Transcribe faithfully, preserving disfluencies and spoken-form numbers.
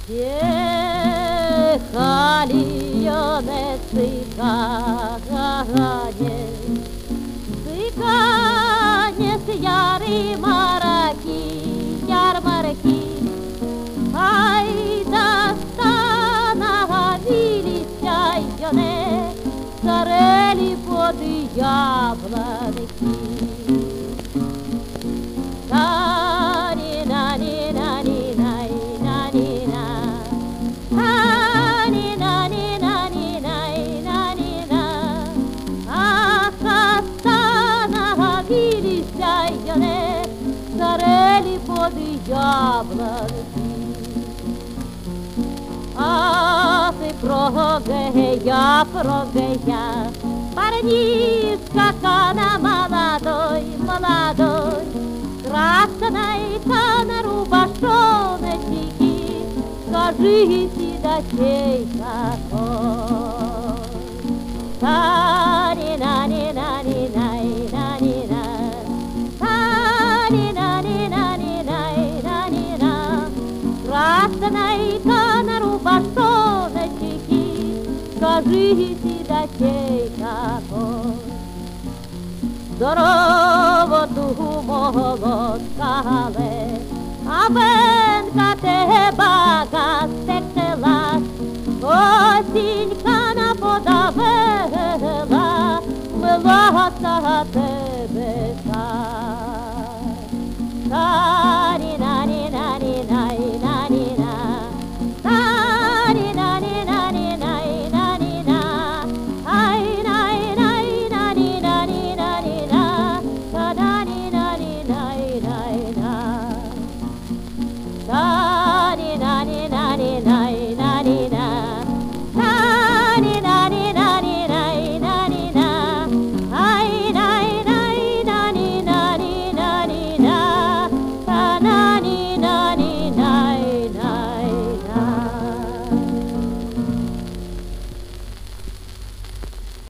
Ехали не цыгане, цыгане с ярмарки, ярмарки. Ай да становились айоне, старели под яблоньки. Старели под яблоньки. А ты прогея, прогея, парнишка кана молодой, молодой, красной кана рубашоночки, скажите, да чей такой? Та-ни-на-ни-на-ни-на-ни-на-ни-на, красной кана рубашоночки, скажите, да чей такой? Здорово думала скале, а венка тебе стекла, осінька наподавила, милата те.